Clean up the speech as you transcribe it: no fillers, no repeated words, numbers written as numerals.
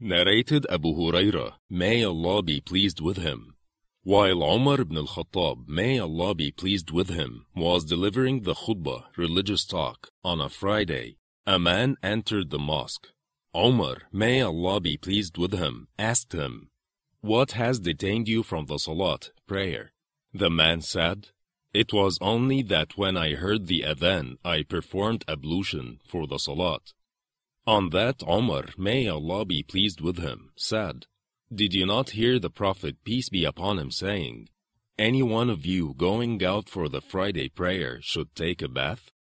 Narrated Abu Huraira, may Allah be pleased with him. While Umar ibn al-Khattab, may Allah be pleased with him, was delivering the khutbah, religious talk, on a Friday, a man entered the mosque. Umar, may Allah be pleased with him, asked him, "What has detained you from the salat, prayer?" The man said, "It was only that when I heard the adhan, I performed ablution for the salat." On that, Umar, may Allah be pleased with him, said, "Did you not hear the Prophet, peace be upon him, saying, 'Any one of you going out for the Friday prayer should take a bath'?"